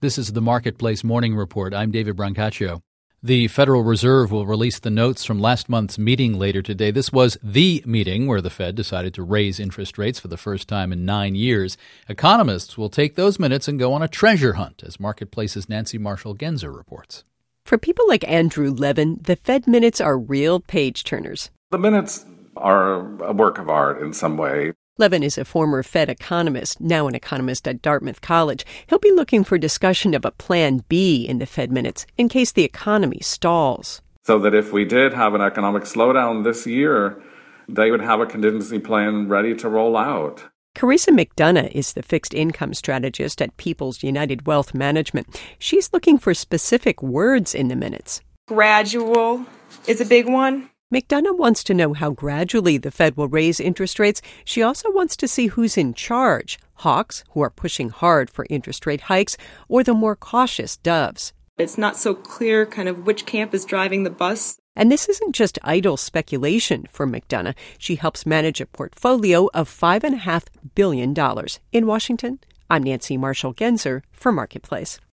This is the Marketplace Morning Report. I'm David Brancaccio. The Federal Reserve will release the notes from last month's meeting later today. This was the meeting where the Fed decided to raise interest rates for the first time in 9 years. Economists will take those minutes and go on a treasure hunt, as Marketplace's Nancy Marshall-Genzer reports. For people like Andrew Levin, the Fed minutes are real page-turners. The minutes are a work of art in some way. Levin is a former Fed economist, now an economist at Dartmouth College. He'll be looking for discussion of a plan B in the Fed minutes in case the economy stalls. So that if we did have an economic slowdown this year, they would have a contingency plan ready to roll out. Carissa McDonough is the fixed income strategist at People's United Wealth Management. She's looking for specific words in the minutes. Gradual is a big one. McDonough wants to know how gradually the Fed will raise interest rates. She also wants to see who's in charge, hawks, who are pushing hard for interest rate hikes, or the more cautious doves. It's not so clear kind of which camp is driving the bus. And this isn't just idle speculation for McDonough. She helps manage a portfolio of $5.5 billion. In Washington, I'm Nancy Marshall-Genzer for Marketplace.